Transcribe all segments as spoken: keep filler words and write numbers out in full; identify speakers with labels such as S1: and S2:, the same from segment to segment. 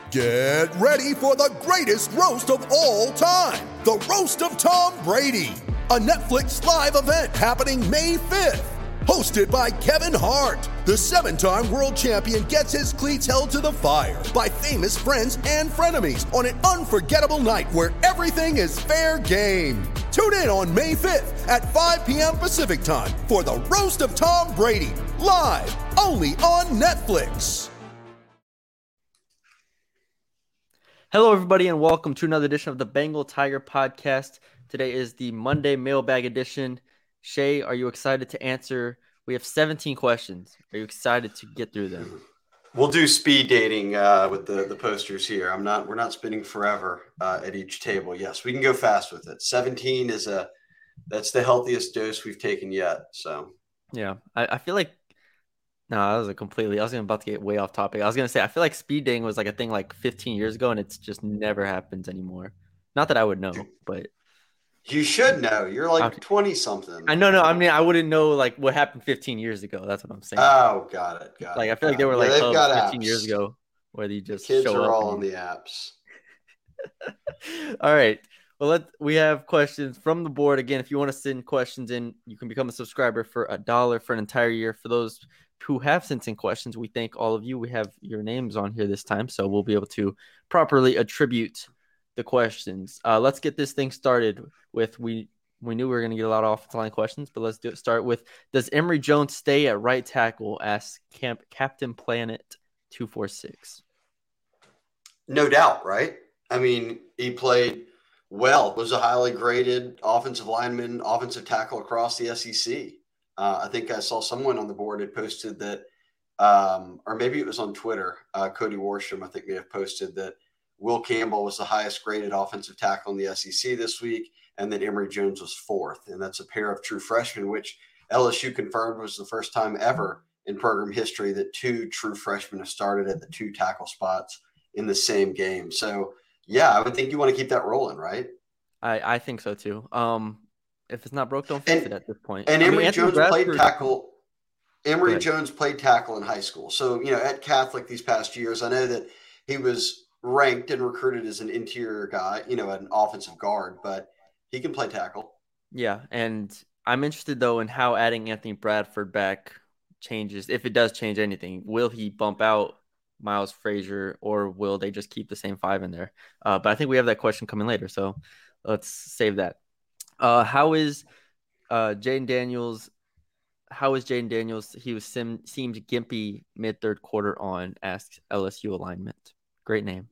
S1: Get ready for the greatest roast of all time, the Roast of Tom Brady, a Netflix live event happening May fifth. Hosted by Kevin Hart, the seven-time world champion gets his cleats held to the fire by famous friends and frenemies on an unforgettable night where everything is fair game. Tune in on May fifth at five p.m. Pacific time for the Roast of Tom Brady, live only on Netflix.
S2: Hello, everybody, and welcome to another edition of the Bengal Tiger Podcast. Today is the Monday mailbag edition. Shay, are you excited to answer? We have seventeen questions. Are you excited to get through them?
S3: We'll do speed dating uh, with the, the posters here. I'm not. We're not spinning forever uh, at each table. Yes, we can go fast with it. seventeen is a that's the healthiest dose we've taken yet. So
S2: yeah, I, I feel like no, that was a completely. I was about to get way off topic. I was gonna say I feel like speed dating was like a thing like fifteen years ago, and it's just never happens anymore. Not that I would know, but.
S3: You should know. You're like twenty-something.
S2: I know, no. I mean, I wouldn't know like what happened fifteen years ago. That's what I'm saying.
S3: Oh, got it. Got
S2: like,
S3: it.
S2: I feel like they were like
S3: yeah,
S2: oh,
S3: got
S2: fifteen
S3: apps.
S2: years ago where you just
S3: the kids
S2: show
S3: are
S2: up
S3: all on
S2: and...
S3: the apps.
S2: All right. Well, let we have questions from the board. Again, if you want to send questions in, you can become a subscriber for a dollar for an entire year. For those who have sent in questions, we thank all of you. We have your names on here this time, so we'll be able to properly attribute the questions. Uh, let's get this thing started with we. We knew we were going to get a lot of offensive line questions, but let's do it. Start with, does Emory Jones stay at right tackle? Asks Camp Captain Planet two four six.
S3: No doubt, right? I mean, he played well, was a highly graded offensive lineman, offensive tackle across the S E C. Uh, I think I saw someone on the board had posted that, um, or maybe it was on Twitter, uh, Cody Warstrom, I think may have posted that Will Campbell was the highest graded offensive tackle in the S E C this week. And then Emory Jones was fourth. And that's a pair of true freshmen, which L S U confirmed was the first time ever in program history that two true freshmen have started at the two tackle spots in the same game. So, yeah, I would think you want to keep that rolling, right?
S2: I, I think so, too. Um, if it's not broke, don't fix
S3: and,
S2: it at this point.
S3: And Emory
S2: I mean,
S3: Jones
S2: Bradford...
S3: played tackle. Emory Jones played tackle in high school. So, you know, at Catholic these past years, I know that he was ranked and recruited as an interior guy, you know, an offensive guard, but he can play tackle.
S2: Yeah, and I'm interested, though, in how adding Anthony Bradford back changes, if it does change anything. Will he bump out Miles Frazier, or will they just keep the same five in there? Uh, but I think we have that question coming later, so let's save that. Uh, how is uh, Jayden Daniels – how is Jayden Daniels? He was sim, seemed gimpy mid-third quarter on, asks L S U alignment. Great name.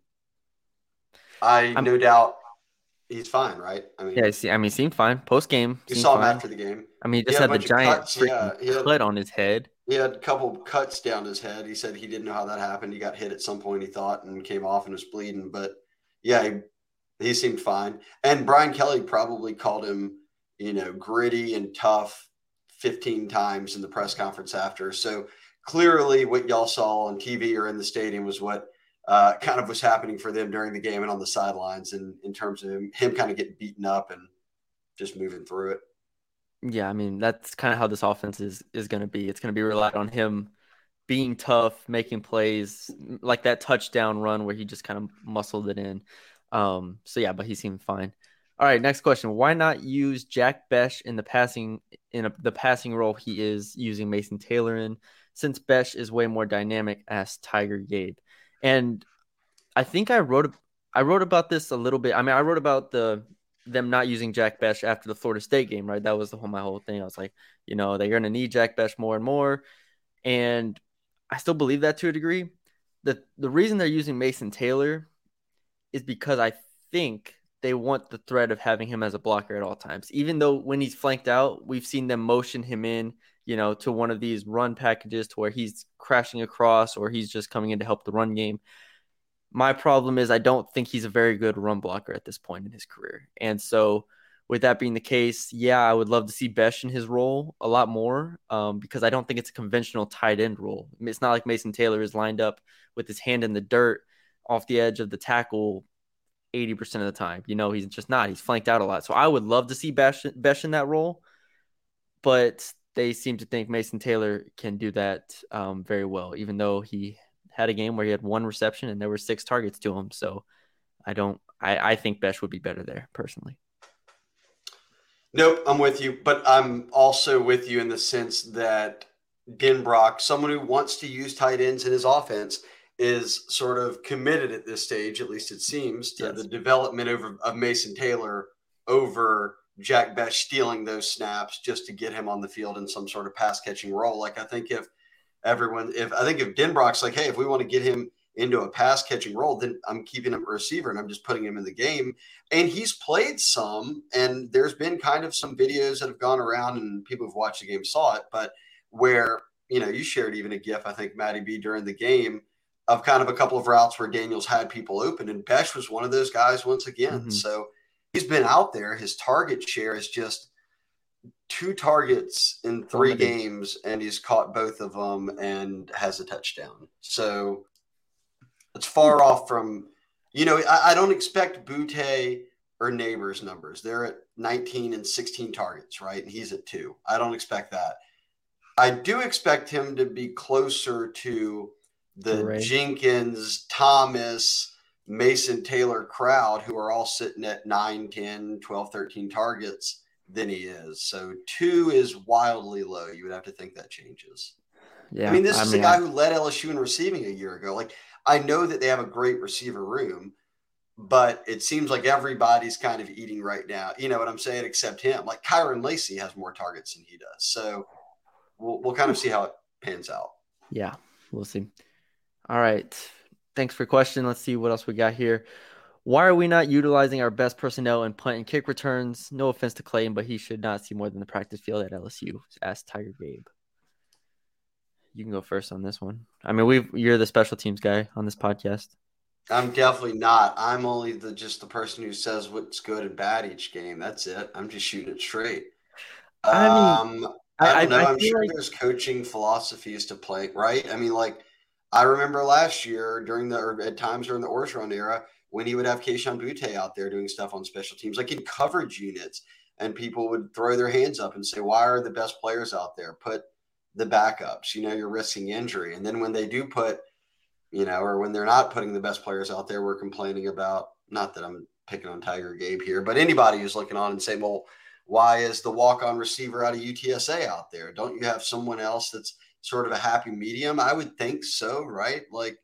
S3: I
S2: I'm,
S3: no doubt – he's fine, right? I mean,
S2: yeah, see, I mean, he seemed fine post game.
S3: You saw him
S2: fine.
S3: after the game.
S2: I mean, he just he had, had the giant
S3: cuts. Yeah, he had,
S2: cut on his head.
S3: He had a couple cuts down his head. He said he didn't know how that happened. He got hit at some point, he thought, and came off and was bleeding. But yeah, he, he seemed fine. And Brian Kelly probably called him, you know, gritty and tough fifteen times in the press conference after. So clearly, what y'all saw on T V or in the stadium was what. Uh, kind of was happening for them during the game and on the sidelines, and in terms of him, him kind of getting beaten up and just moving through it.
S2: Yeah, I mean, that's kind of how this offense is is going to be. It's going to be relied on him being tough, making plays, like that touchdown run where he just kind of muscled it in. Um, so yeah, but he seemed fine. All right, next question. Why not use Jack Bech in the passing in a, the passing role he is using Mason Taylor in, since Bech is way more dynamic? Asked Tiger Gabe. And I think I wrote I wrote about this a little bit. I mean, I wrote about the them not using Jack Bech after the Florida State game, right? That was the whole my whole thing. I was like, you know, they're going to need Jack Bech more and more, and I still believe that to a degree. The the reason they're using Mason Taylor is because I think they want the threat of having him as a blocker at all times. Even though when he's flanked out, we've seen them motion him in, you know, to one of these run packages to where he's crashing across or he's just coming in to help the run game. My problem is I don't think he's a very good run blocker at this point in his career. And so with that being the case, yeah, I would love to see Bech in his role a lot more um, because I don't think it's a conventional tight end role. I mean, it's not like Mason Taylor is lined up with his hand in the dirt off the edge of the tackle eighty percent of the time. You know, he's just not. He's flanked out a lot. So I would love to see Bech, Bech in that role, but they seem to think Mason Taylor can do that um, very well, even though he had a game where he had one reception and there were six targets to him. So I don't I, I think Besh would be better there personally.
S3: Nope, I'm with you, but I'm also with you in the sense that Denbrock, someone who wants to use tight ends in his offense, is sort of committed at this stage, at least it seems, to yes. the development over of Mason Taylor over Jack Besh stealing those snaps just to get him on the field in some sort of pass catching role. Like I think if everyone, if I think if Denbrock's like, hey, if we want to get him into a pass catching role, then I'm keeping him a receiver and I'm just putting him in the game. And he's played some, and there's been kind of some videos that have gone around and people who've watched the game saw it, but where, you know, you shared even a GIF, I think, Matty B, during the game of kind of a couple of routes where Daniels had people open, and Besh was one of those guys once again. Mm-hmm. So he's been out there. His target share is just two targets in three oh, games, and he's caught both of them and has a touchdown. So it's far off from, you know, I, I don't expect Boutte or Neighbors numbers. They're at nineteen and sixteen targets, right? And he's at two. I don't expect that. I do expect him to be closer to the right. Jenkins, Thomas, Mason Taylor crowd, who are all sitting at nine, ten, twelve, thirteen targets than he is. So two is wildly low. You would have to think that changes. Yeah, I mean, this I is mean, a guy I... who led L S U in receiving a year ago. Like, I know that they have a great receiver room, but it seems like everybody's kind of eating right now. You know what I'm saying? Except him. Like, Kyron Lacy has more targets than he does. So we'll, we'll kind of see how it pans out.
S2: Yeah, we'll see. All right. Thanks for your question. Let's see what else we got here. Why are we not utilizing our best personnel in punt and kick returns? No offense to Clayton, but he should not see more than the practice field at L S U. Ask Tiger Gabe. You can go first on this one. I mean, we've you're the special teams guy on this podcast.
S3: I'm definitely not. I'm only the just the person who says what's good and bad each game. That's it. I'm just shooting it straight.
S2: I mean,
S3: um, I don't know.
S2: I, I
S3: I'm sure
S2: like...
S3: there's coaching philosophies to play, right? I mean, like I remember last year during the or at times during the Orgeron era when he would have Kayshon Boutte out there doing stuff on special teams, like in coverage units, and people would throw their hands up and say, "Why are the best players out there? Put the backups, you know, you're risking injury." And then when they do put, you know, or when they're not putting the best players out there, we're complaining about, not that I'm picking on Tiger Gabe here, but anybody who's looking on and saying, well, why is the walk-on receiver out of U T S A out there? Don't you have someone else that's sort of a happy medium? I would think so, right? Like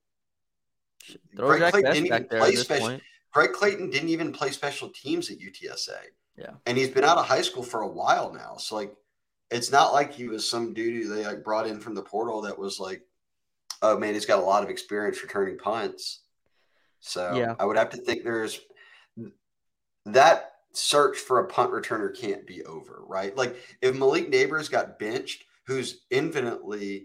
S3: Greg Clayton didn't even play special. Greg Clayton didn't even play special teams at U T S A.
S2: Yeah.
S3: And he's been out of high school for a while now. So like, it's not like he was some dude who they like brought in from the portal that was like, oh man, he's got a lot of experience returning punts. So
S2: yeah.
S3: I would have to think there's that search for a punt returner can't be over, right? Like if Malik Neighbors got benched, who's infinitely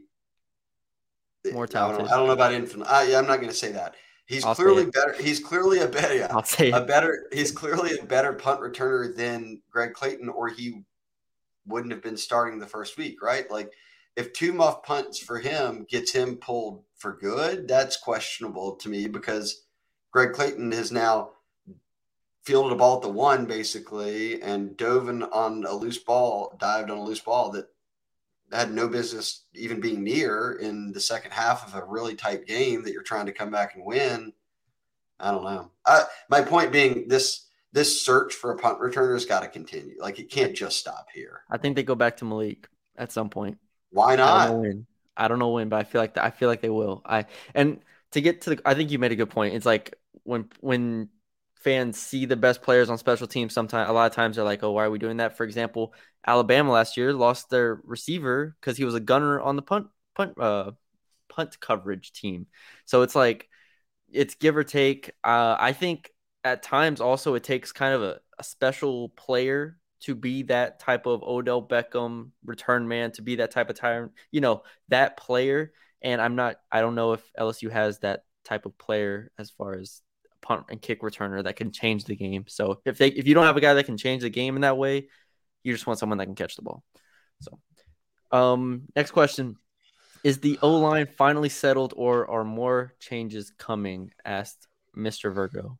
S2: more talented.
S3: I don't, I don't know about infinite. I, I'm not going to say that. He's
S2: I'll
S3: clearly better. He's clearly a better, yeah,
S2: I'll say
S3: a better, he's clearly a better punt returner than Greg Clayton, or he wouldn't have been starting the first week, right? Like if two muff punts for him gets him pulled for good, that's questionable to me because Greg Clayton has now fielded a ball at the one basically and dove on a loose ball, dived on a loose ball that had no business even being near in the second half of a really tight game that you're trying to come back and win. I don't know. I, my point being this, This search for a punt returner has got to continue. Like, it can't just stop here.
S2: I think they go back to Malik at some point.
S3: Why not?
S2: I don't know when, I don't know when but I feel like I feel like they will. I and to get to the, I think you made a good point. It's like when when fans see the best players on special teams, sometimes a lot of times they're like, "Oh, why are we doing that?" For example, Alabama last year lost their receiver because he was a gunner on the punt punt uh, punt coverage team. So it's like it's give or take. Uh, I think. At times, also, it takes kind of a, a special player to be that type of Odell Beckham return man, to be that type of tyrant, you know, that player. And I'm not, I don't know if L S U has that type of player as far as a punt and kick returner that can change the game. So if they, if you don't have a guy that can change the game in that way, you just want someone that can catch the ball. So, um, next question. Is the O-line finally settled or are more changes coming? Asked Mister Virgo.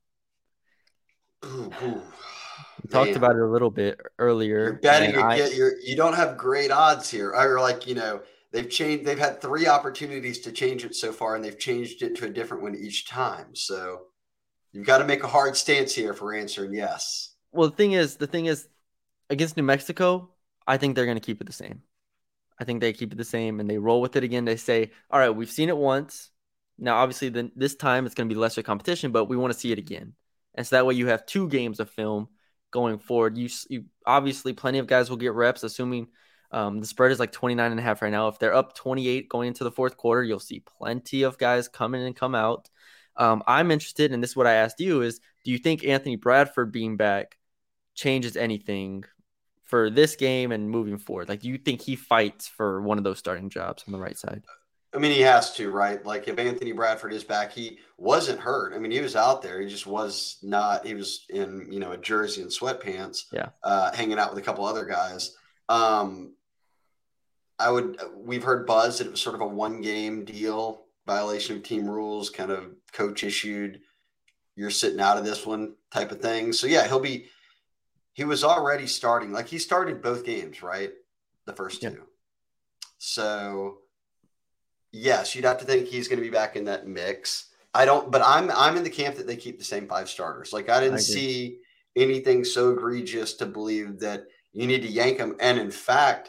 S3: Ooh, ooh.
S2: We talked Man. about it a little bit earlier.
S3: You're betting you I, get your you don't have great odds here. Or like, you know, they've changed. They've had three opportunities to change it so far, and they've changed it to a different one each time. So you've got to make a hard stance here for answering yes.
S2: Well, the thing is, the thing is, against New Mexico, I think they're going to keep it the same. I think they keep it the same, and they roll with it again. They say, all right, we've seen it once. Now, obviously, then this time it's going to be lesser competition, but we want to see it again. And so that way you have two games of film going forward. You, you obviously, plenty of guys will get reps, assuming um, the spread is like twenty-nine and a half right now. If they're up twenty-eight going into the fourth quarter, you'll see plenty of guys come in and come out. Um, I'm interested, and this is what I asked you, is do you think Anthony Bradford being back changes anything for this game and moving forward? Like, do you think he fights for one of those starting jobs on the right side?
S3: I mean, he has to, right? Like, if Anthony Bradford is back, he wasn't hurt. I mean, he was out there. He just was not. He was in, you know, a jersey and sweatpants,
S2: yeah,
S3: uh, hanging out with a couple other guys. Um, I would. We've heard buzz that it was sort of a one-game deal, violation of team rules, kind of coach issued. You're sitting out of this one type of thing. So yeah, he'll be. He was already starting. Like, he started both games, right? The first two. Yeah. So. Yes, you'd have to think he's going to be back in that mix. I don't, but I'm I'm in the camp that they keep the same five starters. Like, I didn't I see anything so egregious to believe that you need to yank them. And in fact,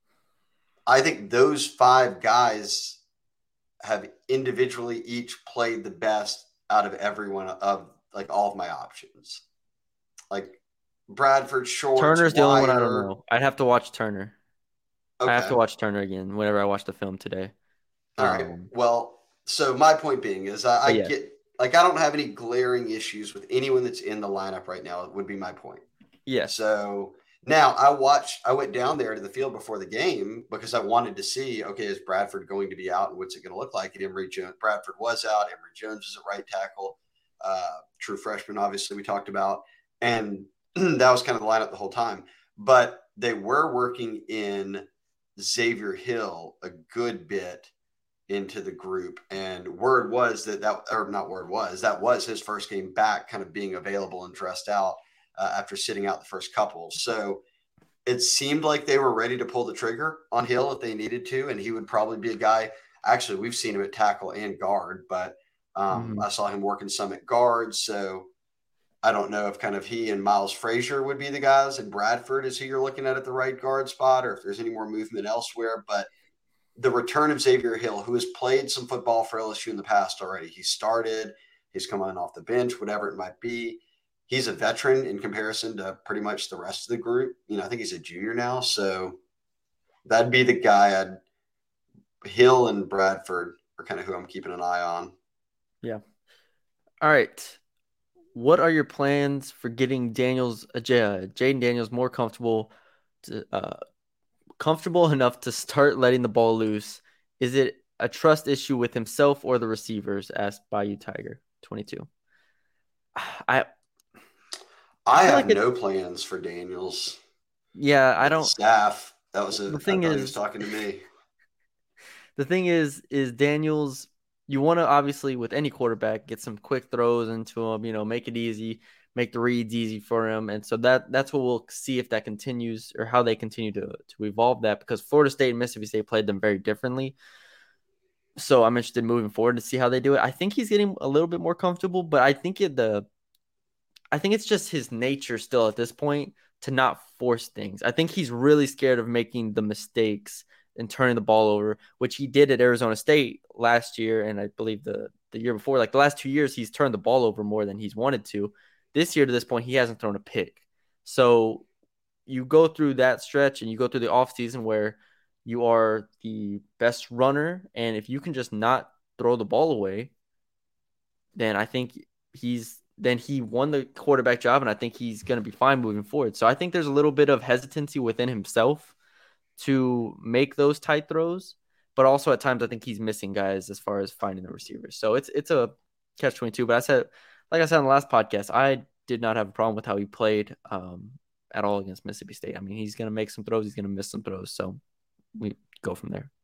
S3: I think those five guys have individually each played the best out of everyone of like all of my options. Like Bradford, Shorts,
S2: Turner's the only one I don't
S3: Wire.
S2: know. I'd have to watch Turner.
S3: Okay.
S2: I have to watch Turner again whenever I watch the film today.
S3: All right. Um, well, so my point being is I, I yeah. get like I don't have any glaring issues with anyone that's in the lineup right now. Would be my point.
S2: Yeah.
S3: So now I watched. I went down there to the field before the game because I wanted to see. Okay, is Bradford going to be out, and what's it going to look like? And Emory Jones. Bradford was out. Emory Jones is at right tackle. Uh, true freshman, obviously we talked about, and that was kind of the lineup the whole time. But they were working in Xavier Hill a good bit into the group, and word was that that or not word was that was his first game back, kind of being available and dressed out uh, after sitting out the first couple. So it seemed like they were ready to pull the trigger on Hill if they needed to, and he would probably be a guy. Actually, we've seen him at tackle and guard, but um, mm-hmm. I saw him working some at guard. So I don't know if kind of he and Miles Frazier would be the guys, and Bradford is who you're looking at at the right guard spot, or if there's any more movement elsewhere. But the return of Xavier Hill, who has played some football for L S U in the past already. He started, he's come on off the bench, whatever it might be. He's a veteran in comparison to pretty much the rest of the group. You know, I think he's a junior now. So that'd be the guy I'd Hill and Bradford are kind of who I'm keeping an eye on.
S2: Yeah. All right. What are your plans for getting Daniels, uh, Jayden Daniels more comfortable to, uh, comfortable enough to start letting the ball loose? Is it a trust issue with himself or the receivers? Asked Bayou Tiger twenty-two. I
S3: I have like no it, plans for Daniels.
S2: Yeah, I don't.
S3: Staff. That was a,
S2: the thing
S3: I
S2: is
S3: he was talking to me.
S2: The thing is, is Daniels. You want to obviously with any quarterback get some quick throws into him. You know, make it easy. Make the reads easy for him. And so that that's what we'll see if that continues or how they continue to, to evolve that, because Florida State and Mississippi State played them very differently. So I'm interested in moving forward to see how they do it. I think he's getting a little bit more comfortable, but I think it, the I think it's just his nature still at this point to not force things. I think he's really scared of making the mistakes and turning the ball over, which he did at Arizona State last year. And I believe the, the year before, like the last two years, he's turned the ball over more than he's wanted to. This year to this point, he hasn't thrown a pick. So you go through that stretch and you go through the offseason where you are the best runner. And if you can just not throw the ball away, then I think he's then he won the quarterback job. And I think he's going to be fine moving forward. So I think there's a little bit of hesitancy within himself to make those tight throws. But also at times I think he's missing guys as far as finding the receivers. So it's it's a catch twenty-two. But I said, like I said on the last podcast, I did not have a problem with how he played um, at all against Mississippi State. I mean, he's going to make some throws. He's going to miss some throws. So we go from there.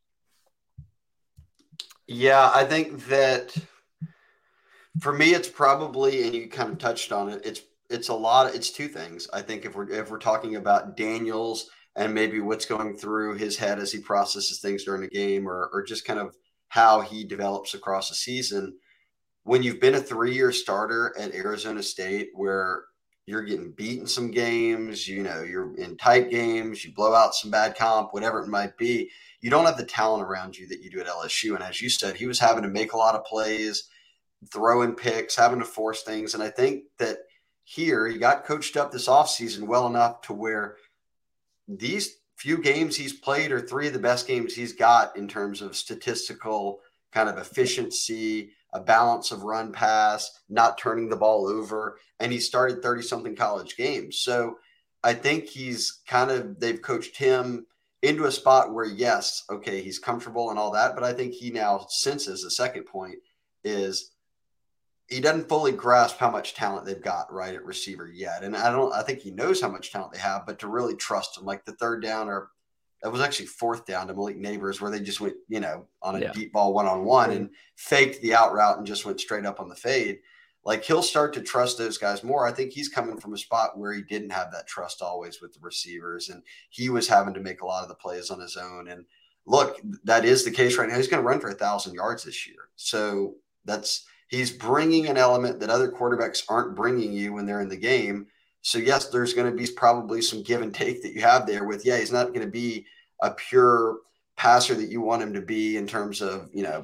S3: Yeah, I think that for me, it's probably, and you kind of touched on it, it's it's a lot of, it's two things. I think if we're if we're talking about Daniels and maybe what's going through his head as he processes things during the game, or, or just kind of how he develops across a season. When you've been a three-year starter at Arizona State where you're getting beaten some games, you know, you're in tight games, you blow out some bad comp, whatever it might be, you don't have the talent around you that you do at L S U. And as you said, he was having to make a lot of plays, throwing picks, having to force things. And I think that here he got coached up this offseason well enough to where these few games he's played are three of the best games he's got in terms of statistical kind of efficiency, a balance of run pass, not turning the ball over. And he started thirty-something college games. So I think he's kind of, they've coached him into a spot where, yes, okay, he's comfortable and all that. But I think he now senses, the second point is, he doesn't fully grasp how much talent they've got right at receiver yet. And I don't, I think he knows how much talent they have, but to really trust him, like the third down, or that was actually fourth down to Malik Neighbors, where they just went, you know, on a yeah. deep ball one-on-one and faked the out route and just went straight up on the fade. Like, he'll start to trust those guys more. I think he's coming from a spot where he didn't have that trust always with the receivers, and he was having to make a lot of the plays on his own. And look, that is the case right now. He's going to run for a thousand yards this year. So that's, he's bringing an element that other quarterbacks aren't bringing you when they're in the game. So, yes, there's going to be probably some give and take that you have there with, yeah, he's not going to be a pure passer that you want him to be in terms of, you know,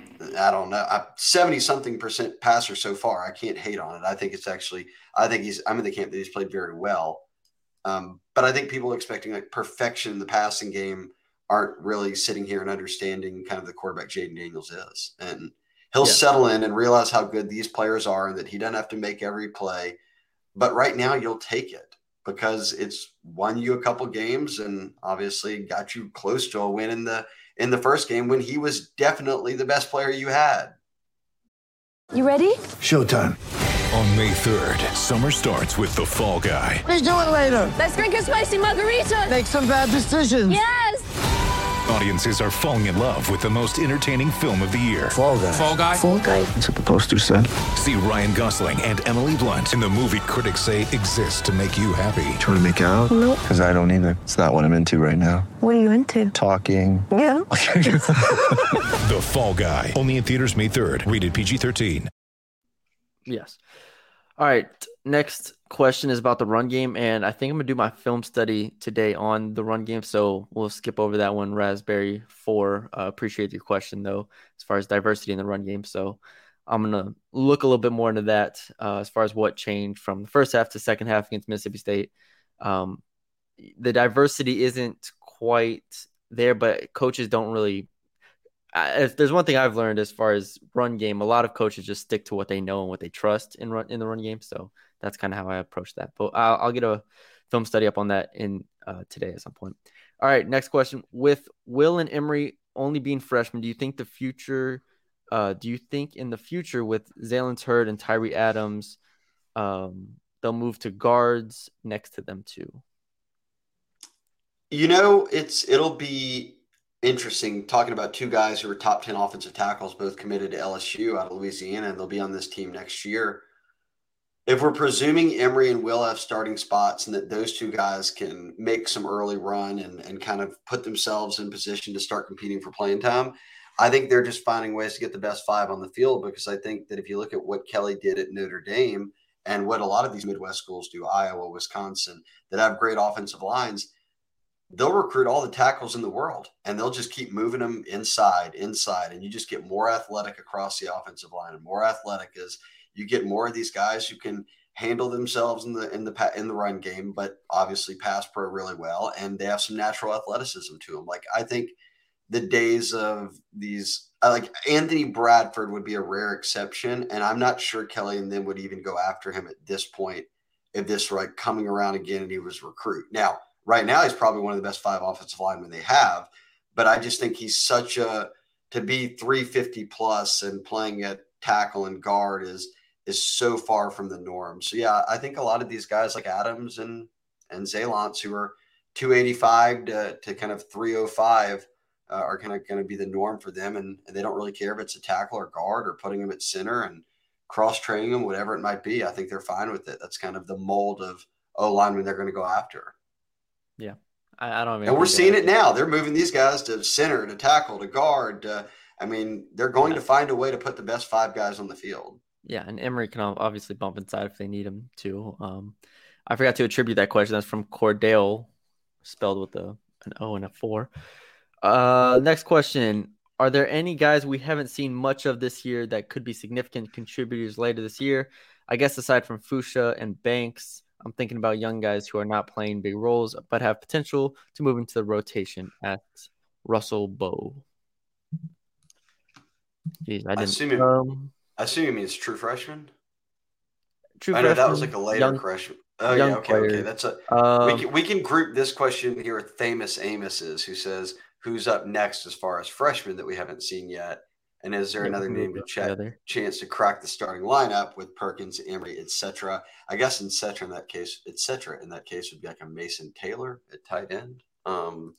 S3: I don't know, seventy-something percent passer so far. I can't hate on it. I think it's actually – I think he's – I'm in the camp that he's played very well. Um, but I think people expecting, like, perfection in the passing game aren't really sitting here and understanding kind of the quarterback Jayden Daniels is. And – he'll yeah. settle in and realize how good these players are and that he doesn't have to make every play. But right now you'll take it because it's won you a couple games and obviously got you close to a win in the in the first game when he was definitely the best player you had.
S4: You ready?
S5: Showtime.
S6: On May third, summer starts with The Fall Guy.
S5: Let's do it later.
S4: Let's drink a spicy margarita.
S5: Make some bad decisions.
S4: Yes.
S6: Audiences are falling in love with the most entertaining film of the year.
S5: Fall Guy.
S6: Fall Guy.
S4: Fall Guy.
S5: That's what the poster said.
S6: See Ryan Gosling and Emily Blunt in the movie critics say exists to make you happy.
S5: Trying to make it out?
S4: Nope.
S5: Because I don't either. It's not what I'm into right now.
S4: What are you into?
S5: Talking.
S4: Yeah.
S6: The Fall Guy. Only in theaters May third. Rated P G thirteen.
S2: Yes. All right. Next question is about the run game, and I think I'm going to do my film study today on the run game, so we'll skip over that one, Raspberry four. Uh, appreciate your question, though, as far as diversity in the run game. So I'm going to look a little bit more into that uh, as far as what changed from the first half to second half against Mississippi State. Um, the diversity isn't quite there, but coaches don't really – if there's one thing I've learned as far as run game, a lot of coaches just stick to what they know and what they trust in run in the run game. So that's kind of how I approach that. But I'll, I'll get a film study up on that in uh, today at some point. All right, next question. With Will and Emory only being freshmen, do you think the future? Uh, do you think in the future with Zaylen Hurd and Tyree Adams, um, they'll move to guards next to them too?
S3: You know, it's it'll be interesting talking about two guys who are top ten offensive tackles, both committed to L S U out of Louisiana, and they'll be on this team next year. If we're presuming Emory and Will have starting spots and that those two guys can make some early run and, and kind of put themselves in position to start competing for playing time, I think they're just finding ways to get the best five on the field, because I think that if you look at what Kelly did at Notre Dame and what a lot of these Midwest schools do, Iowa, Wisconsin, that have great offensive lines, they'll recruit all the tackles in the world and they'll just keep moving them inside, inside. And you just get more athletic across the offensive line, and more athletic as you get more of these guys who can handle themselves in the, in the, in the run game, but obviously pass pro really well. And they have some natural athleticism to them. Like, I think the days of these, like Anthony Bradford would be a rare exception. And I'm not sure Kelly and them would even go after him at this point if this were like coming around again and he was recruit. Now, right now, he's probably one of the best five offensive linemen they have, but I just think he's such a – to be three fifty plus and playing at tackle and guard is is so far from the norm. So, yeah, I think a lot of these guys like Adams and and Zalance, who are two eighty-five to, to kind of three oh five, uh, are kind of going to be the norm for them, and, and they don't really care if it's a tackle or guard or putting them at center and cross-training them, whatever it might be. I think they're fine with it. That's kind of the mold of O-linemen they're going to go after.
S2: Yeah, I, I don't even.
S3: And we're
S2: think
S3: seeing
S2: that-
S3: it now. They're moving these guys to center, to tackle, to guard. Uh, I mean, they're going
S2: Yeah.
S3: to find a way to put the best five guys on the field.
S2: Yeah, and Emory can ob- obviously bump inside if they need him to. Um, I forgot to attribute that question. That's from Cordell, spelled with a an O and a four. Uh, next question: are there any guys we haven't seen much of this year that could be significant contributors later this year? I guess aside from Fuchsia and Banks, I'm thinking about young guys who are not playing big roles but have potential to move into the rotation at Russell Bowe. Jeez, I
S3: I
S2: didn't.
S3: assume it-
S2: um,
S3: I assume you mean it's true freshman.
S2: true
S3: I know that was
S2: freshman,
S3: like a later
S2: young,
S3: question. Oh
S2: young
S3: yeah, okay, okay.
S2: players.
S3: That's a
S2: Um,
S3: we can we can group this question here with famous Amos's, who says who's up next as far as freshmen that we haven't seen yet, and is there
S2: Yeah, we
S3: another
S2: can
S3: name
S2: group
S3: to
S2: those
S3: check
S2: together.
S3: chance to crack the starting lineup with Perkins, Emery, et cetera. I guess et cetera in that case, et cetera in that case would be like a Mason Taylor at tight end. Um,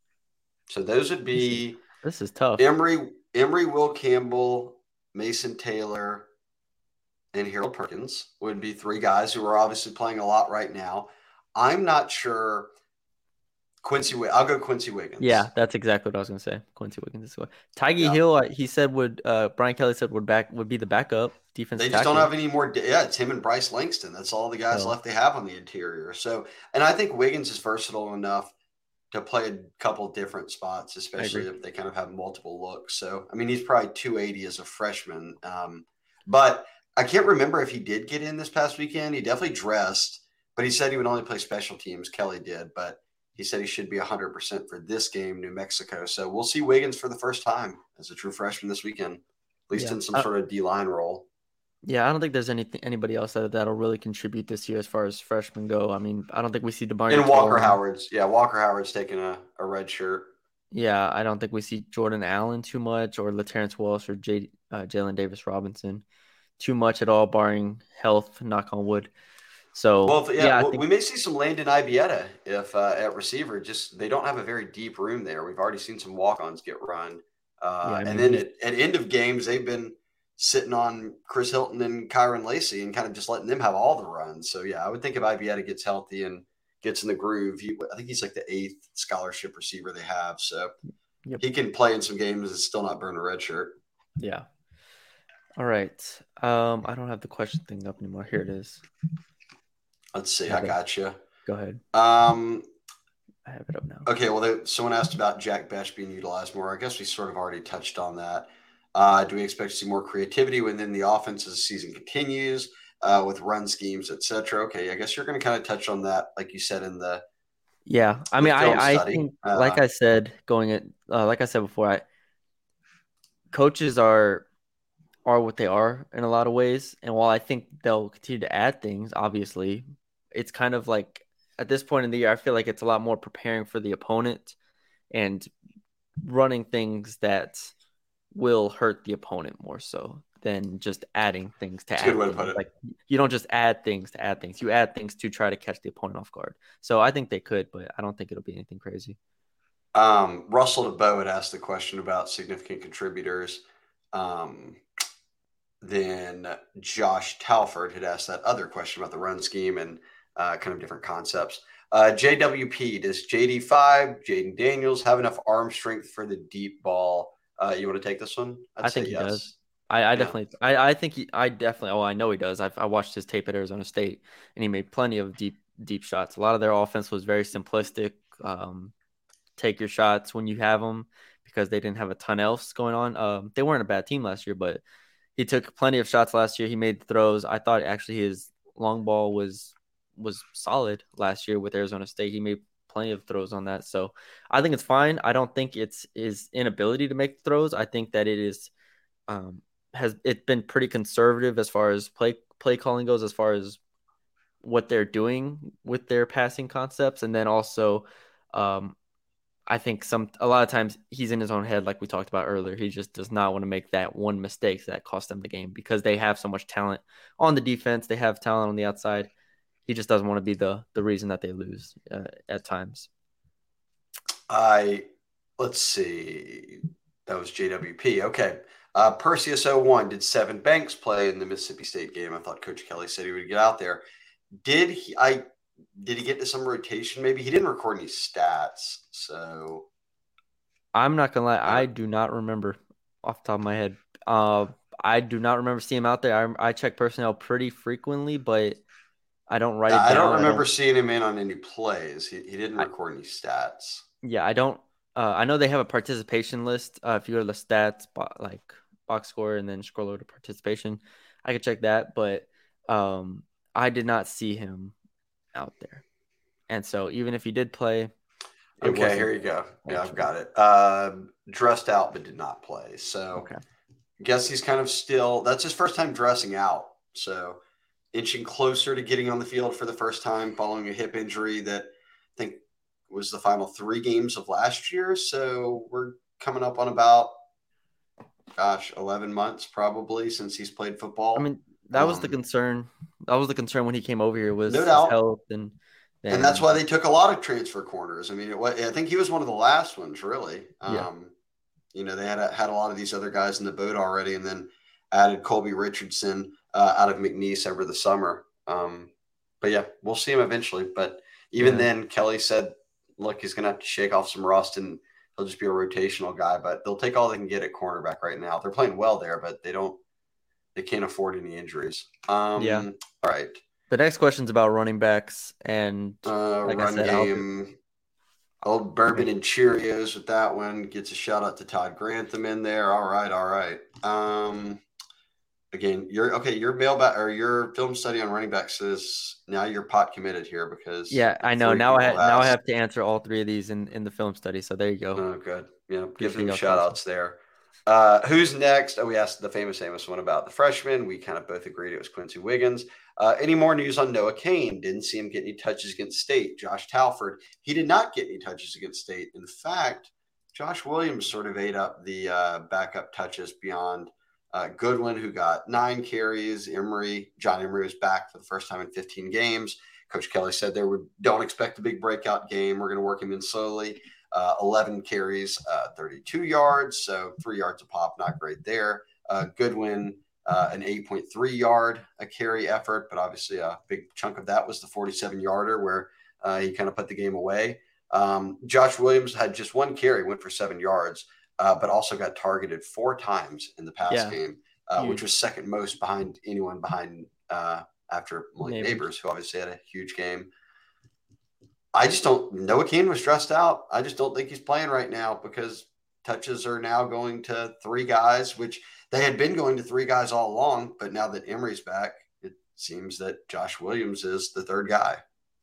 S3: so those would be
S2: This is tough.
S3: Emery, Emery, Will Campbell, Mason Taylor, and Harold Perkins would be three guys who are obviously playing a lot right now. I'm not sure. Quincy, I'll go Quincy Wiggins.
S2: Yeah, that's exactly what I was gonna say. Quincy Wiggins is what. Tyge
S3: Yeah.
S2: Hill, uh, he said would. Uh, Brian Kelly said would back would be the backup defense.
S3: They just don't have any more. Yeah, it's him and Bryce Langston. That's all the guys
S2: Oh.
S3: left they have on the interior. So, and I think Wiggins is versatile enough to play a couple different spots, especially
S2: agree.
S3: if they kind of have multiple looks. So, I mean, he's probably two eighty as a freshman. Um, but I can't remember if he did get in this past weekend. He definitely dressed, but he said he would only play special teams. Kelly did, but he said he should be one hundred percent for this game, New Mexico. So we'll see Wiggins for the first time as a true freshman this weekend, at least
S2: Yeah.
S3: in some
S2: Uh,
S3: sort of D-line role.
S2: Yeah, I don't think there's anything anybody else that that'll really contribute this year as far as freshmen go. I mean, I don't think we see DeMar.
S3: And Walker Howard's, yeah, Walker Howard's taking a, a red shirt.
S2: Yeah, I don't think we see Jordan Allen too much, or LaTerrence Walsh, or J, uh, Jalen Davis Robinson too much at all, barring health. Knock on wood. So
S3: Well, if, yeah,
S2: yeah, I
S3: well,
S2: think,
S3: we may see some Landon Ibieta if uh, at receiver. Just they don't have a very deep room there. We've already seen some walk-ons get run, uh,
S2: Yeah, I
S3: and
S2: mean,
S3: then
S2: he-
S3: at, at end of games they've been sitting on Chris Hilton and Kyron Lacey and kind of just letting them have all the runs. So yeah, I would think if Ibieta gets healthy and gets in the groove, he, I think he's like the eighth scholarship receiver they have. So
S2: Yep.
S3: he can play in some games and still not burn a red shirt.
S2: yeah. All right. Um, I don't have the question thing up anymore. Here it is.
S3: Let's see.
S2: Okay.
S3: I got you.
S2: Go ahead.
S3: Um,
S2: I have it up now.
S3: Okay, well, they, someone asked about Jack Besh being utilized more. I guess we sort of already touched on that. Uh, do we expect to see more creativity within the offense as the season continues uh, with run schemes, et cetera? Okay, I guess you're going to kind of touch on that, like you said in the
S2: Yeah, I
S3: the
S2: mean,
S3: film
S2: I, I
S3: study.
S2: think,
S3: Uh,
S2: like I said, going at, uh, like I said before, I coaches are are what they are in a lot of ways, and while I think they'll continue to add things, obviously, it's kind of like at this point in the year, I feel like it's a lot more preparing for the opponent and running things that will hurt the opponent more so than just adding things to
S3: That's a
S2: add
S3: good way to
S2: things.
S3: put it.
S2: Like you don't just add things to add things. You add things to try to catch the opponent off guard. So I think they could, but I don't think it'll be anything crazy.
S3: Um, Russell DeBoe had asked the question about significant contributors. Um, then Josh Talford had asked that other question about the run scheme and uh, kind of different concepts. Uh, J W P, does J D five, Jaden Daniels have enough arm strength for the deep ball? Uh, you want to take this one? I'd
S2: I
S3: say
S2: think he
S3: yes.
S2: does. I, I definitely, I, I think he, I definitely, oh, I know he does. I've, I watched his tape at Arizona State, and he made plenty of deep, deep shots. A lot of their offense was very simplistic. Um, take your shots when you have them because they didn't have a ton else going on. Um, they weren't a bad team last year, but he took plenty of shots last year. He made the throws. I thought actually his long ball was was solid last year with Arizona State. He made plenty of throws on that. So I think it's fine. I don't think it's his inability to make throws. I think that it is um, has it's been pretty conservative as far as play play calling goes, as far as what they're doing with their passing concepts, and then also um, I think some a lot of times he's in his own head, like we talked about earlier. He just does not want to make that one mistake that cost them the game because they have so much talent on the defense. They have talent on the outside. He just doesn't want to be the the reason that they lose uh, at times.
S3: I let's see. That was J W P. Okay. Uh, Perseus oh one, did Seven Banks play in the Mississippi State game? I thought Coach Kelly said he would get out there. Did he? I did he get to some rotation? Maybe he didn't record any stats. So
S2: I'm not gonna lie, I do not remember off the top of my head. Uh, I do not remember seeing him out there. I I check personnel pretty frequently, but I don't write it down.
S3: I don't remember
S2: I don't,
S3: seeing him in on any plays. He he didn't record I, any stats.
S2: Yeah, I don't. Uh, I know they have a participation list. Uh, if you go to the stats, like box score, and then scroll over to participation, I could check that. But um, I did not see him out there, and so even if he did play,
S3: okay, here you go. Yeah, I've got it. Uh, dressed out but did not play. So,
S2: okay.
S3: I guess he's kind of still. That's his first time dressing out. So, inching closer to getting on the field for the first time following a hip injury that I think was the final three games of last year. So we're coming up on about, gosh, eleven months probably since he's played football.
S2: I mean, that
S3: um,
S2: was the concern. That was the concern when he came over here was
S3: no
S2: his
S3: doubt.
S2: health. And, and,
S3: and that's why they took a lot of transfer corners. I mean, it, I think he was one of the last ones, really. Um,
S2: yeah.
S3: You know, they had a, had a lot of these other guys in the boat already and then added Colby Richardson uh, out of McNeese over the summer. Um, but, yeah, we'll see him eventually. But even yeah. then, Kelly said, look, he's going to have to shake off some rust and he'll just be a rotational guy, but they'll take all they can get at cornerback right now. They're playing well there, but they don't, they can't afford any injuries. Um,
S2: yeah.
S3: All right.
S2: The next question's about running backs and
S3: uh,
S2: like
S3: run
S2: I said,
S3: game. Old Bourbon and Cheerios with that one. Gets a shout out to Todd Grantham in there. All right. All right. Um, Again, your okay, your mailback or your film study on running backs says now you're pot committed here because
S2: yeah, I know. Now I ha- now I have to answer all three of these in, in the film study. So there you go.
S3: Oh, good. Yeah, give them shout outs there. Uh, who's next? Oh, we asked the famous Amos one about the freshman. We kind of both agreed it was Quincy Wiggins. Uh, any more news on Noah Cain? Didn't see him get any touches against State. Josh Talford, he did not get any touches against State. In fact, Josh Williams sort of ate up the uh, backup touches beyond. Uh, Goodwin, who got nine carries. Emery, John Emery was back for the first time in fifteen games. Coach Kelly said they would don't expect a big breakout game. We're going to work him in slowly. Uh, eleven carries, uh, thirty-two yards, so three yards a pop, not great there. Uh, Goodwin, uh, an eight point three yard a carry effort, but obviously a big chunk of that was the forty-seven yarder where uh, he kind of put the game away. Um, Josh Williams had just one carry, went for seven yards. Uh, but also got targeted four times in the pass yeah. game, uh, which was second most behind anyone behind uh, after Malik Neighbors. Neighbors, who obviously had a huge game. I just don't – Noah Cain was stressed out. I just don't think he's playing right now because touches are now going to three guys, which they had been going to three guys all along. But now that Emery's back, it seems that Josh Williams is the third guy.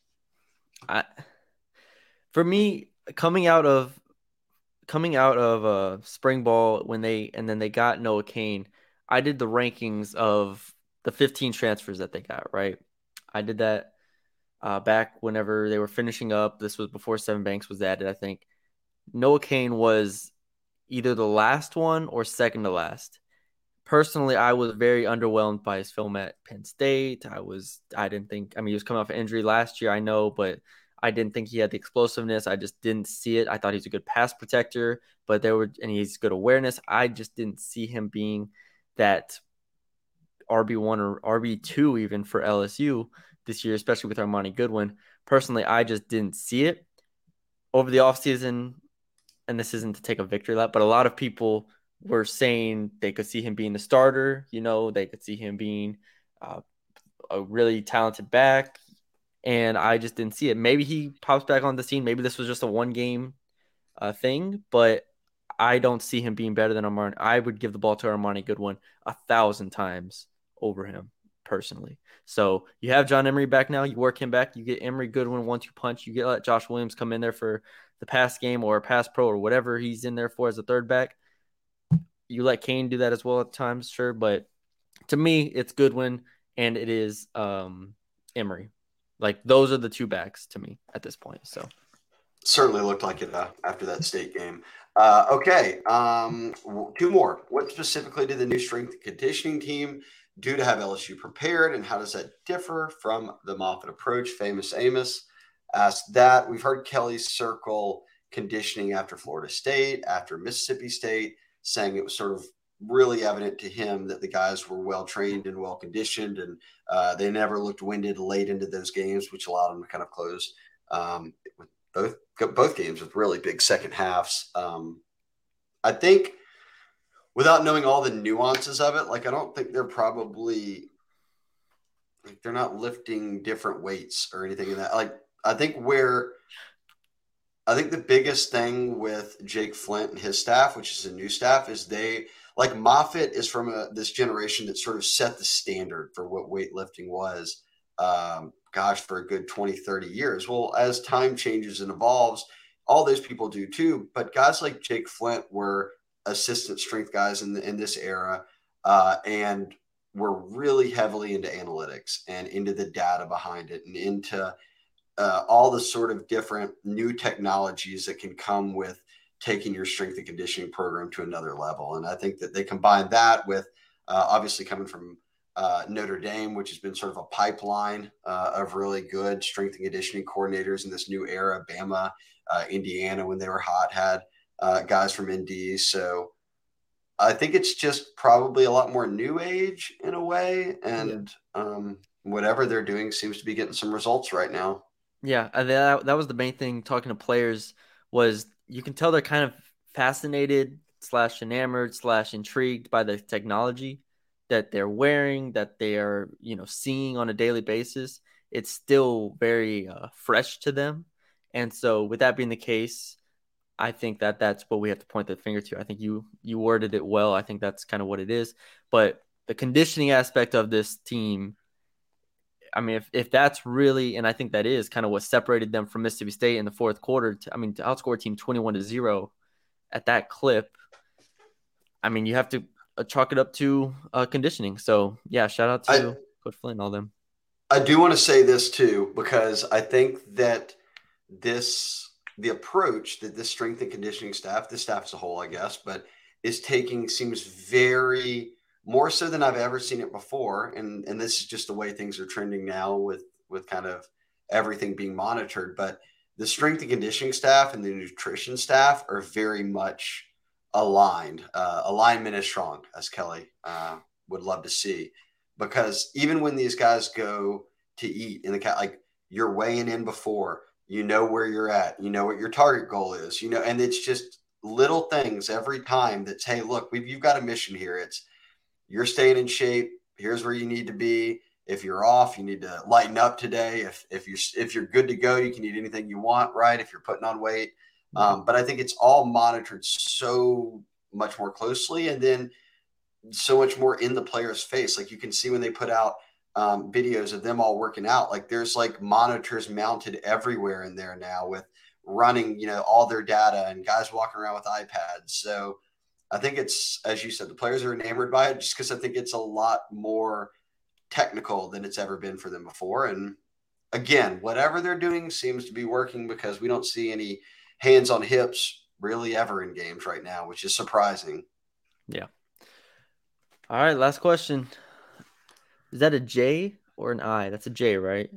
S2: I, for me, coming out of – Coming out of uh, spring ball when they and then they got Noah Cain, I did the rankings of the fifteen transfers that they got, right? I did that uh, back whenever they were finishing up. This was before Seven Banks was added, I think. Noah Cain was either the last one or second to last. Personally, I was very underwhelmed by his film at Penn State. I was, I didn't think, I mean, he was coming off an injury last year, I know, but I didn't think he had the explosiveness. I just didn't see it. I thought he's a good pass protector, but there were, and he's good awareness. I just didn't see him being that R B one or R B two even for L S U this year, especially with Armani Goodwin. Personally, I just didn't see it over the offseason. And this isn't to take a victory lap, but a lot of people were saying they could see him being the starter. You know, they could see him being uh, a really talented back. And I just didn't see it. Maybe he pops back on the scene. Maybe this was just a one-game uh, thing, but I don't see him being better than Armani. I would give the ball to Armani Goodwin a thousand times over him, personally. So you have John Emery back now. You work him back. You get Emery Goodwin one two punch. You get let Josh Williams come in there for the pass game or a pass pro or whatever he's in there for as a third back. You let Cain do that as well at times, sure. But to me, it's Goodwin and it is um, Emery. Like, those are the two backs to me at this point. So
S3: certainly looked like it uh, after that State game. Uh, okay, um, two more. What specifically did the new strength and conditioning team do to have L S U prepared, and how does that differ from the Moffitt approach? Famous Amos asked that. We've heard Kelly circle conditioning after Florida State, after Mississippi State, saying it was sort of really evident to him that the guys were well trained and well conditioned, and uh, they never looked winded late into those games, which allowed them to kind of close um, with both both games with really big second halves. Um, I think without knowing all the nuances of it, like I don't think they're probably like they're not lifting different weights or anything in that. Like I think where I think the biggest thing with Jake Flint and his staff, which is a new staff, is they like Moffitt is from a, this generation that sort of set the standard for what weightlifting was, um, gosh, for a good twenty, thirty years. Well, as time changes and evolves, all those people do too. But guys like Jake Flint were assistant strength guys in, the, in this era uh, and were really heavily into analytics and into the data behind it and into uh, all the sort of different new technologies that can come with taking your strength and conditioning program to another level. And I think that they combine that with uh, obviously coming from uh, Notre Dame, which has been sort of a pipeline uh, of really good strength and conditioning coordinators in this new era. Bama, uh, Indiana, when they were hot, had uh, guys from N D. So I think it's just probably a lot more new age in a way. And yeah. um, whatever they're doing seems to be getting some results right now.
S2: Yeah, that, that was the main thing talking to players was you can tell they're kind of fascinated slash enamored slash intrigued by the technology that they're wearing, that they are, you know, seeing on a daily basis. It's still very uh, fresh to them. And so with that being the case, I think that that's what we have to point the finger to. I think you you worded it well. I think that's kind of what it is. But the conditioning aspect of this team, I mean, if, if that's really, and I think that is kind of what separated them from Mississippi State in the fourth quarter. To, I mean, to outscore a team twenty-one to zero at that clip, I mean, you have to uh, chalk it up to uh, conditioning. So, yeah, shout out to I, Coach Flynn and all them.
S3: I do want to say this, too, because I think that this – the approach that this strength and conditioning staff, this staff as a whole, I guess, but is taking seems very more so than I've ever seen it before. And, and this is just the way things are trending now with, with kind of everything being monitored. But the strength and conditioning staff and the nutrition staff are very much aligned. Uh, alignment is strong, as Kelly uh, would love to see, because even when these guys go to eat in the cat, like you're weighing in before, you know where you're at, you know what your target goal is, you know, and it's just little things every time that's, hey, look, we've, you've got a mission here. It's you're staying in shape. Here's where you need to be. If you're off, you need to lighten up today. If, if you're, if you're good to go, you can eat anything you want, right? If you're putting on weight. Um, but I think it's all monitored so much more closely. And then so much more in the player's face. Like you can see when they put out Um, videos of them all working out, like there's like monitors mounted everywhere in there now with running, you know, all their data and guys walking around with iPads. So I think it's, as you said, the players are enamored by it just because I think it's a lot more technical than it's ever been for them before. And again, whatever they're doing seems to be working because we don't see any hands on hips really ever in games right now, which is surprising.
S2: Yeah. All right. Last question. Is that a J or an I? That's a J, right?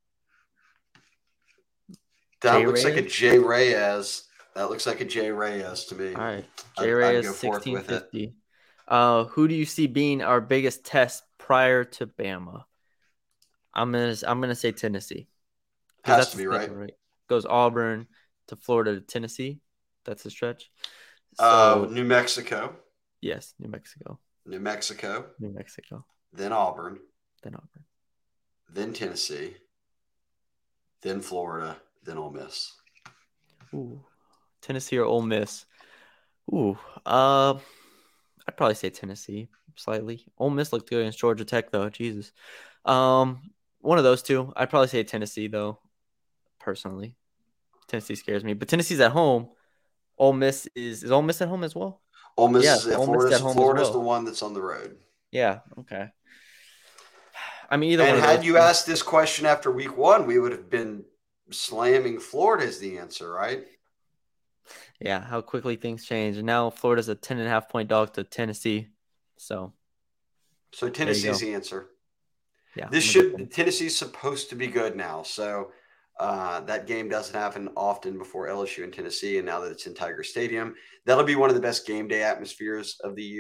S3: That J looks Reyes? like a J Reyes. That looks like a J Reyes to me.
S2: All right. J Reyes, sixteen fifty. Uh, who do you see being our biggest test prior to Bama? I'm gonna I'm gonna say Tennessee.
S3: Has that's to be right.
S2: right. Goes Auburn to Florida to Tennessee. That's the stretch.
S3: So, uh, New Mexico.
S2: Yes, New Mexico.
S3: New Mexico.
S2: New Mexico.
S3: Then Auburn.
S2: Then Auburn.
S3: Then Tennessee. Then Florida. Then Ole Miss.
S2: Ooh, Tennessee or Ole Miss? Ooh, uh, I'd probably say Tennessee slightly. Ole Miss looked good against Georgia Tech though. Jesus, um, one of those two. I'd probably say Tennessee though. Personally, Tennessee scares me, but Tennessee's at home. Ole Miss is is Ole Miss at home as well.
S3: Ole Miss yeah, is at Florida's, Florida's well. the one that's on the road.
S2: Yeah. Okay. I mean, either
S3: and
S2: one.
S3: And had you asked this question after week one, we would have been slamming Florida as the answer, right?
S2: Yeah, how quickly things change. And now Florida's a ten and a half point dog to Tennessee. So,
S3: so Tennessee's the answer.
S2: Yeah.
S3: This should Tennessee's supposed to be good now. So uh, that game doesn't happen often before L S U and Tennessee. And now that it's in Tiger Stadium, that'll be one of the best game day atmospheres of the year.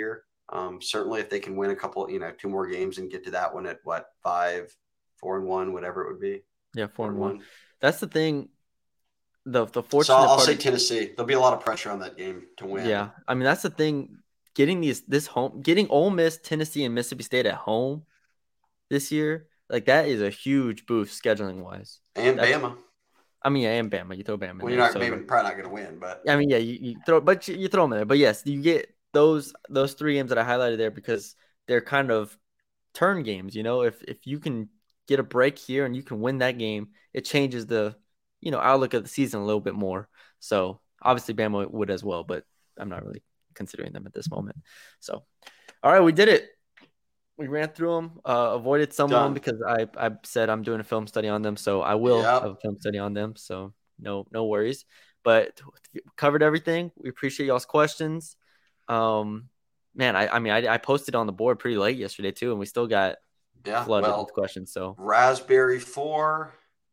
S3: Um, certainly, if they can win a couple, you know, two more games and get to that one at what five, four and one, whatever it would be.
S2: Yeah, four, four and one. one. That's the thing. The the fortunate.
S3: So I'll, I'll
S2: part
S3: say
S2: of,
S3: Tennessee. There'll be a lot of pressure on that game to win.
S2: Yeah, I mean that's the thing. Getting these this home, getting Ole Miss, Tennessee, and Mississippi State at home this year, like that is a huge boost scheduling wise.
S3: And
S2: That's,
S3: Bama.
S2: I mean, yeah, and Bama. You throw Bama.
S3: Well, you're not so, maybe probably not going to win, but
S2: I mean, yeah, you, you throw, but you, you throw them in there. But yes, you get those those three games that I highlighted there because they're kind of turn games. You know, if if you can get a break here and you can win that game, it changes the you know outlook of the season a little bit more. So obviously Bama would as well, but I'm not really considering them at this moment. So, all right, we did it. We ran through them, uh, avoided some
S3: Done.
S2: of them because I, I said I'm doing a film study on them, so I will
S3: yep.
S2: have a film study on them. So no no worries. But covered everything. We appreciate y'all's questions. Um, man, I, I mean I, I posted on the board pretty late yesterday too, and we still got
S3: yeah,
S2: flooded
S3: well,
S2: with questions. So
S3: Raspberry four,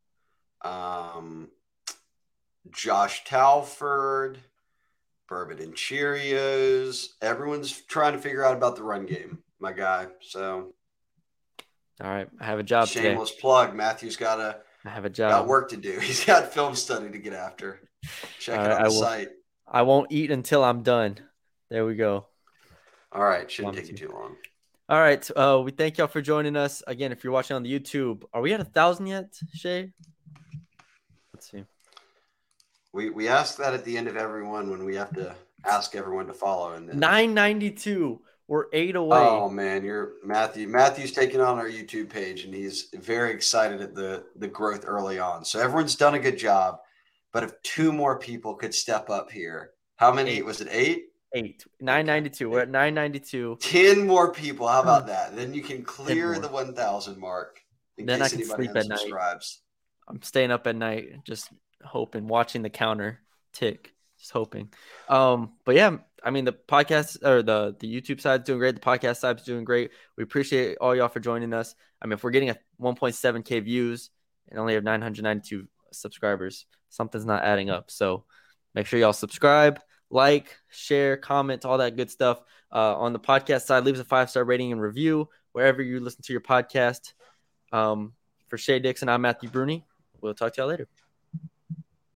S3: um, Josh Talford, Bourbon and Cheerios. Everyone's trying to figure out about the run game, my guy. So,
S2: all right, I have a job.
S3: Shameless
S2: today.
S3: plug. Matthew's got a.
S2: I have a job.
S3: Got work to do. He's got film study to get after. Check all it right, on the
S2: I will,
S3: site.
S2: I won't eat until I'm done. There we go.
S3: All right, shouldn't take you too long.
S2: All right, uh, we thank y'all for joining us again. If you're watching on the YouTube, are we at a thousand yet, Shay? Let's see.
S3: We we ask that at the end of every one when we have to ask everyone to follow. And then
S2: nine ninety-two. We're eight away.
S3: Oh man, you're Matthew. Matthew's taking on our YouTube page, and he's very excited at the the growth early on. So everyone's done a good job. But if two more people could step up here, how many
S2: eight.
S3: was it? Eight.
S2: Eight. nine ninety-two. We're at nine ninety-two.
S3: Ten more people. How about that? Then you can clear the one thousand mark. In
S2: then
S3: case
S2: I can
S3: anybody
S2: sleep at
S3: unsubscribes.
S2: night. I'm staying up at night, just hoping, watching the counter tick. Just hoping. Um, but yeah, I mean the podcast or the the YouTube side's doing great. The podcast side's doing great. We appreciate all y'all for joining us. I mean, if we're getting a one point seven K views and only have nine hundred ninety-two subscribers, something's not adding up. So make sure y'all subscribe, like, share, comment, all that good stuff. Uh, on the podcast side, leave us a five star rating and review wherever you listen to your podcast. Um, for Shay Dixon, I'm Matthew Bruni. We'll talk to y'all later.